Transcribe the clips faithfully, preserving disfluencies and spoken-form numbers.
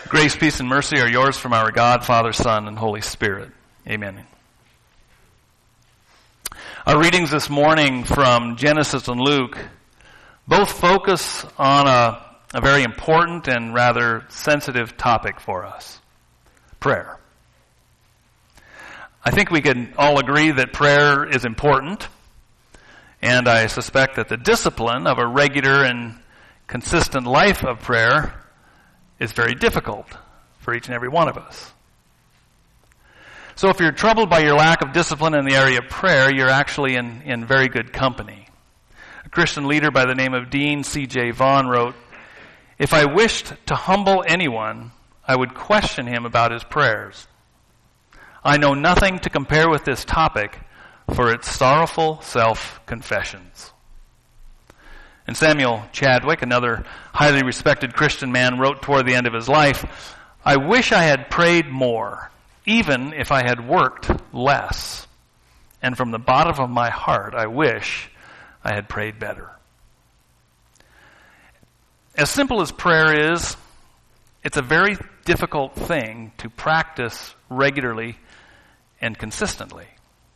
Grace, peace, and mercy are yours from our God, Father, Son, and Holy Spirit. Amen. Our readings this morning from Genesis and Luke both focus on a, a very important and rather sensitive topic for us: prayer. I think we can all agree that prayer is important, and I suspect that the discipline of a regular and consistent life of prayer is very difficult for each and every one of us. So if you're troubled by your lack of discipline in the area of prayer, you're actually in, in very good company. A Christian leader by the name of Dean C J Vaughn wrote, "If I wished to humble anyone, I would question him about his prayers. I know nothing to compare with this topic for its sorrowful self-confessions." And Samuel Chadwick, another highly respected Christian man, wrote toward the end of his life, "I wish I had prayed more, even if I had worked less. And from the bottom of my heart, I wish I had prayed better." As simple as prayer is, it's a very difficult thing to practice regularly and consistently.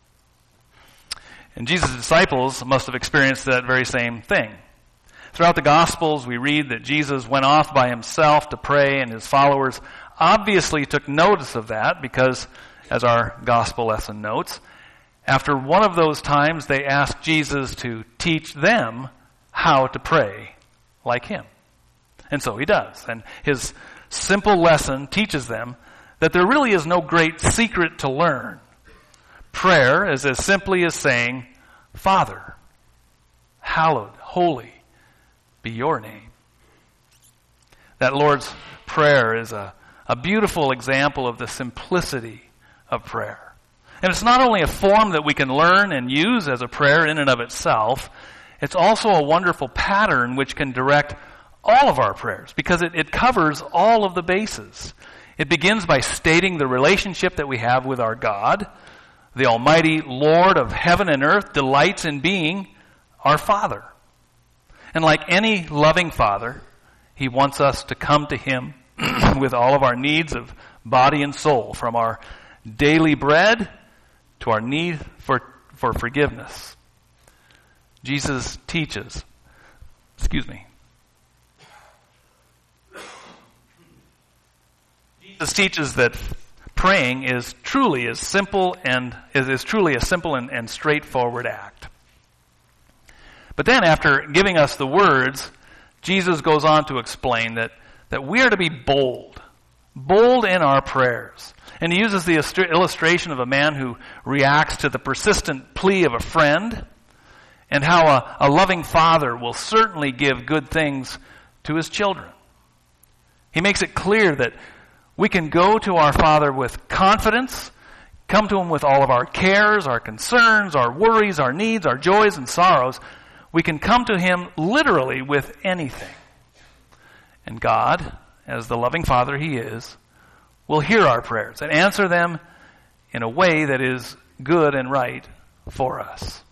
And Jesus' disciples must have experienced that very same thing. Throughout the Gospels, we read that Jesus went off by himself to pray, and his followers obviously took notice of that because, as our Gospel lesson notes, after one of those times, they asked Jesus to teach them how to pray like him. And so he does. And his simple lesson teaches them that there really is no great secret to learn. Prayer is as simply as saying, "Father, hallowed, holy, be your name." That Lord's Prayer is a, a beautiful example of the simplicity of prayer. And it's not only a form that we can learn and use as a prayer in and of itself, it's also a wonderful pattern which can direct all of our prayers because it, it covers all of the bases. It begins by stating the relationship that we have with our God. The Almighty Lord of heaven and earth delights in being our Father. And like any loving father, he wants us to come to him with all of our needs of body and soul, from our daily bread to our need for, for forgiveness. Jesus teaches, excuse me, Jesus teaches that praying is truly as simple and is, is truly a simple and, and straightforward act. But then after giving us the words, Jesus goes on to explain that, that we are to be bold, bold in our prayers. And he uses the illustration of a man who reacts to the persistent plea of a friend, and how a, a loving father will certainly give good things to his children. He makes it clear that we can go to our Father with confidence, come to him with all of our cares, our concerns, our worries, our needs, our joys and sorrows. We can come to him literally with anything. And God, as the loving Father he is, will hear our prayers and answer them in a way that is good and right for us.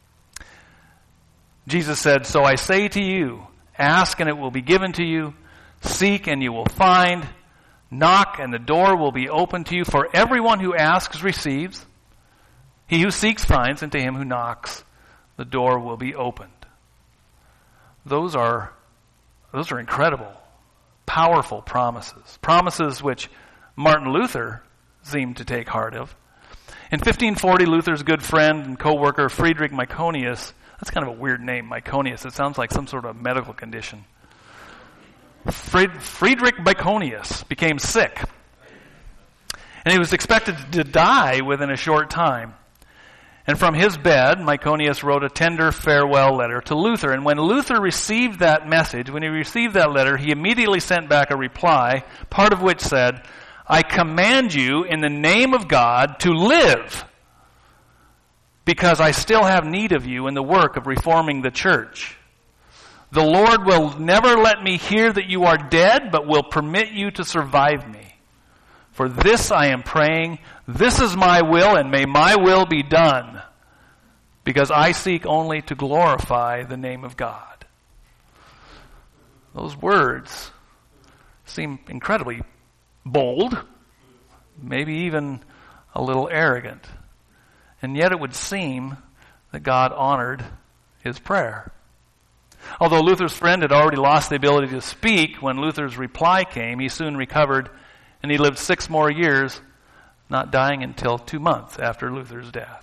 Jesus said, "So I say to you, ask and it will be given to you, seek and you will find, knock and the door will be opened to you. For everyone who asks receives, he who seeks finds, and to him who knocks the door will be opened." Those are, those are incredible, powerful promises. Promises which Martin Luther seemed to take heart of. In fifteen forty, Luther's good friend and co-worker Friedrich Myconius, that's kind of a weird name, Myconius. It sounds like some sort of medical condition. Fried, Friedrich Myconius became sick. And he was expected to die within a short time. And from his bed, Myconius wrote a tender farewell letter to Luther. And when Luther received that message, when he received that letter, he immediately sent back a reply, part of which said, "I command you in the name of God to live, because I still have need of you in the work of reforming the church. The Lord will never let me hear that you are dead, but will permit you to survive me. For this I am praying, this is my will, and may my will be done, because I seek only to glorify the name of God." Those words seem incredibly bold, maybe even a little arrogant. And yet it would seem that God honored his prayer. Although Luther's friend had already lost the ability to speak, when Luther's reply came, he soon recovered, and he lived six more years, not dying until two months after Luther's death.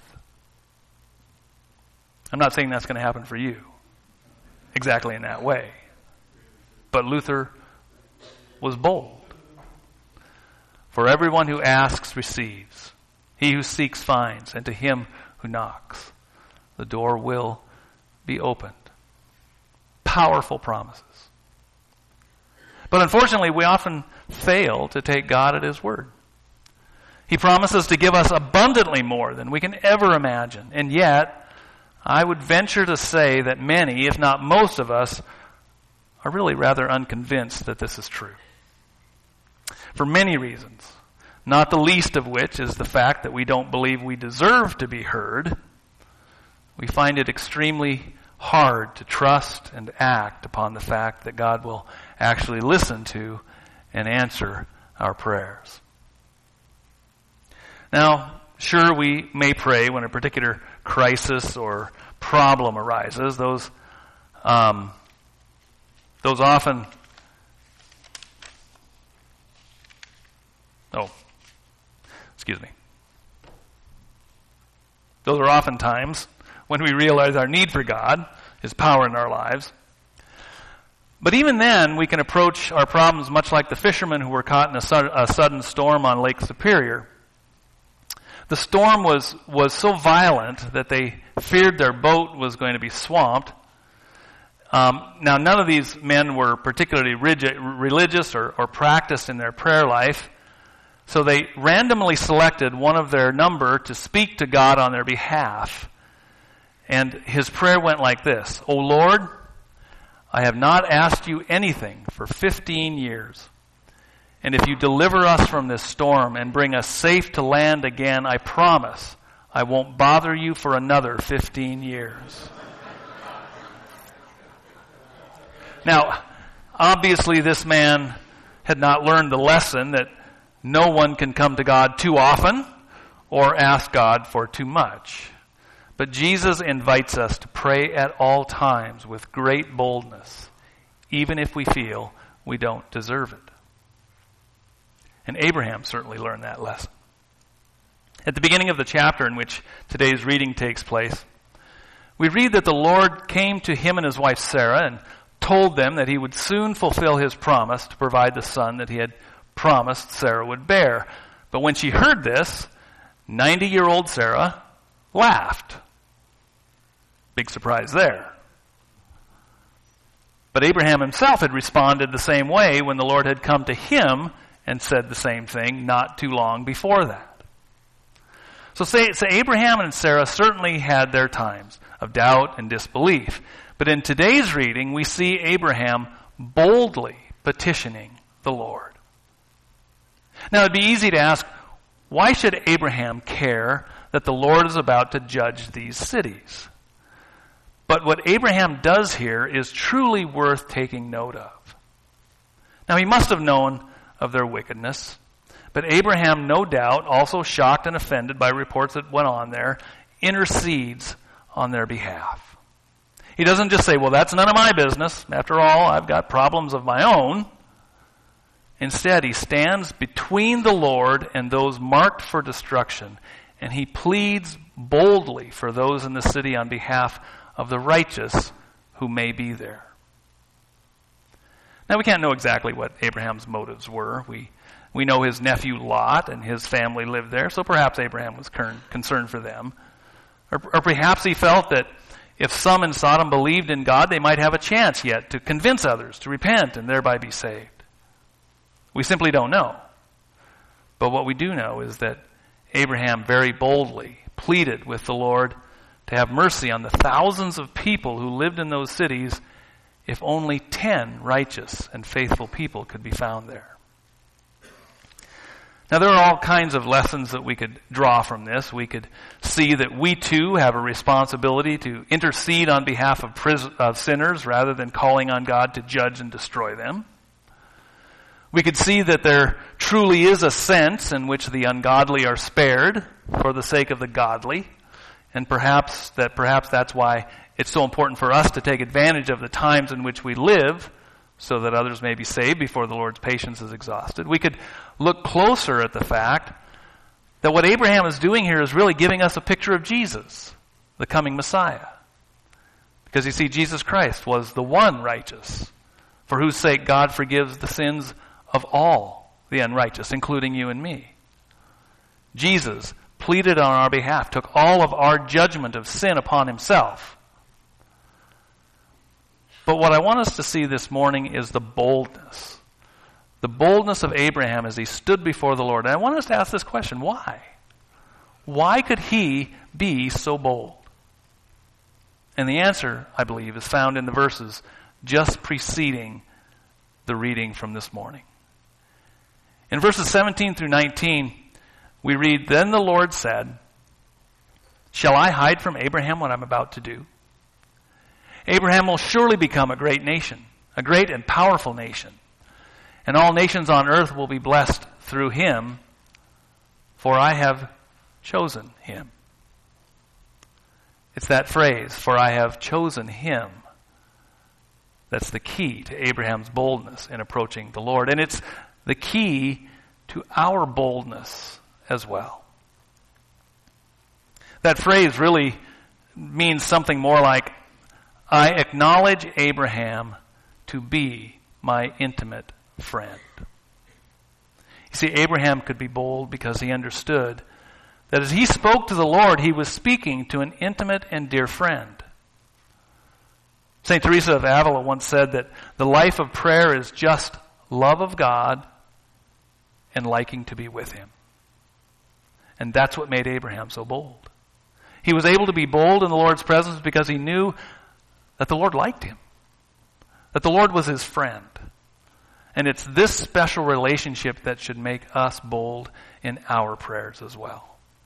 I'm not saying that's going to happen for you exactly in that way. But Luther was bold. For everyone who asks receives. He who seeks finds, and to him who knocks, the door will be opened. Powerful promises. But unfortunately, we often fail to take God at his word. He promises to give us abundantly more than we can ever imagine. And yet, I would venture to say that many, if not most of us, are really rather unconvinced that this is true. For many reasons, not the least of which is the fact that we don't believe we deserve to be heard. We find it extremely hard to trust and act upon the fact that God will actually listen to and answer our prayers. Now, sure, we may pray when a particular crisis or problem arises. Those, um, those often, oh, excuse me. Those are often times when we realize our need for God, his power in our lives. But even then, we can approach our problems much like the fishermen who were caught in a, su- a sudden storm on Lake Superior. The storm was, was so violent that they feared their boat was going to be swamped. Um, now, none of these men were particularly rigid, religious or, or practiced in their prayer life, so they randomly selected one of their number to speak to God on their behalf. And his prayer went like this: "O Lord, I have not asked you anything for fifteen years. And if you deliver us from this storm and bring us safe to land again, I promise I won't bother you for another fifteen years." Now, obviously this man had not learned the lesson that no one can come to God too often or ask God for too much. But Jesus invites us to pray at all times with great boldness, even if we feel we don't deserve it. And Abraham certainly learned that lesson. At the beginning of the chapter in which today's reading takes place, we read that the Lord came to him and his wife Sarah and told them that he would soon fulfill his promise to provide the son that he had promised Sarah would bear. But when she heard this, ninety-year-old Sarah laughed. Big surprise there. But Abraham himself had responded the same way when the Lord had come to him and said the same thing not too long before that. So, say, so Abraham and Sarah certainly had their times of doubt and disbelief. But in today's reading, we see Abraham boldly petitioning the Lord. Now, it'd be easy to ask, why should Abraham care that the Lord is about to judge these cities? But what Abraham does here is truly worth taking note of. Now, he must have known of their wickedness, but Abraham, no doubt, also shocked and offended by reports that went on there, intercedes on their behalf. He doesn't just say, well, that's none of my business. After all, I've got problems of my own. Instead, he stands between the Lord and those marked for destruction, and he pleads boldly for those in the city on behalf of the righteous who may be there. Now, we can't know exactly what Abraham's motives were. We we know his nephew Lot and his family lived there, so perhaps Abraham was concerned for them. Or, or perhaps he felt that if some in Sodom believed in God, they might have a chance yet to convince others to repent and thereby be saved. We simply don't know. But what we do know is that Abraham very boldly pleaded with the Lord to have mercy on the thousands of people who lived in those cities if only ten righteous and faithful people could be found there. Now, there are all kinds of lessons that we could draw from this. We could see that we too have a responsibility to intercede on behalf of, pris- of sinners rather than calling on God to judge and destroy them. We could see that there truly is a sense in which the ungodly are spared for the sake of the godly, and perhaps that perhaps that's why it's so important for us to take advantage of the times in which we live so that others may be saved before the Lord's patience is exhausted. We could look closer at the fact that what Abraham is doing here is really giving us a picture of Jesus, the coming Messiah. Because you see, Jesus Christ was the one righteous, for whose sake God forgives the sins of all the unrighteous, including you and me. Jesus pleaded on our behalf, took all of our judgment of sin upon himself. But what I want us to see this morning is the boldness. The boldness of Abraham as he stood before the Lord. And I want us to ask this question, why? Why could he be so bold? And the answer, I believe, is found in the verses just preceding the reading from this morning. In verses seventeen through nineteen, we read, "Then the Lord said, 'Shall I hide from Abraham what I'm about to do? Abraham will surely become a great nation, a great and powerful nation. And all nations on earth will be blessed through him, for I have chosen him.'" It's that phrase, "for I have chosen him," that's the key to Abraham's boldness in approaching the Lord. And it's the key to our boldness as well. That phrase really means something more like, "I acknowledge Abraham to be my intimate friend." You see, Abraham could be bold because he understood that as he spoke to the Lord, he was speaking to an intimate and dear friend. Saint Teresa of Avila once said that the life of prayer is just love of God and liking to be with him. And that's what made Abraham so bold. He was able to be bold in the Lord's presence because he knew that the Lord liked him, that the Lord was his friend. And it's this special relationship that should make us bold in our prayers as well.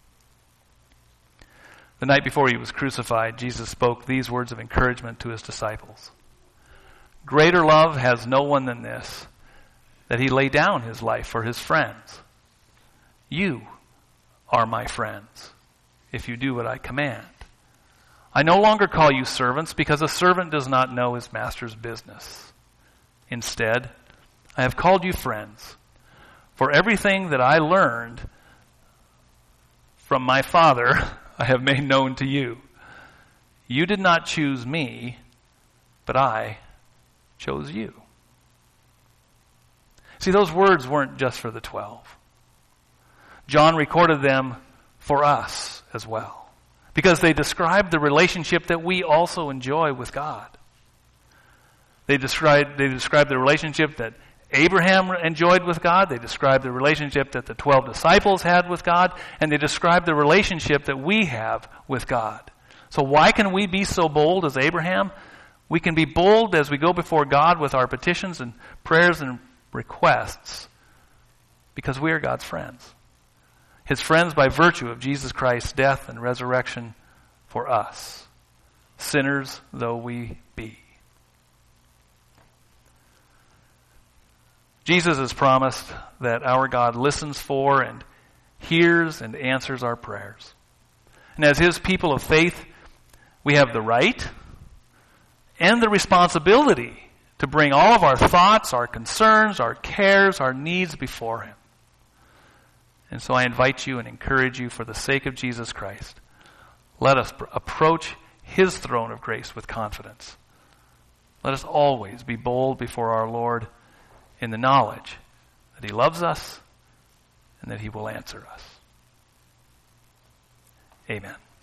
The night before he was crucified, Jesus spoke these words of encouragement to his disciples. "Greater love has no one than this, that he lay down his life for his friends. You are my friends, if you do what I command. I no longer call you servants, because a servant does not know his master's business. Instead, I have called you friends, for everything that I learned from my Father I have made known to you. You did not choose me, but I chose you." See, those words weren't just for the twelve. John recorded them for us as well, because they describe the relationship that we also enjoy with God. They describe, they describe the relationship that Abraham enjoyed with God. They describe the relationship that the twelve disciples had with God. And they describe the relationship that we have with God. So why can we be so bold as Abraham? We can be bold as we go before God with our petitions and prayers and requests because we are God's friends. His friends by virtue of Jesus Christ's death and resurrection for us, sinners though we be. Jesus has promised that our God listens for and hears and answers our prayers. And as his people of faith, we have the right and the responsibility to bring all of our thoughts, our concerns, our cares, our needs before him. And so I invite you and encourage you for the sake of Jesus Christ, let us pr- approach his throne of grace with confidence. Let us always be bold before our Lord in the knowledge that he loves us and that he will answer us. Amen.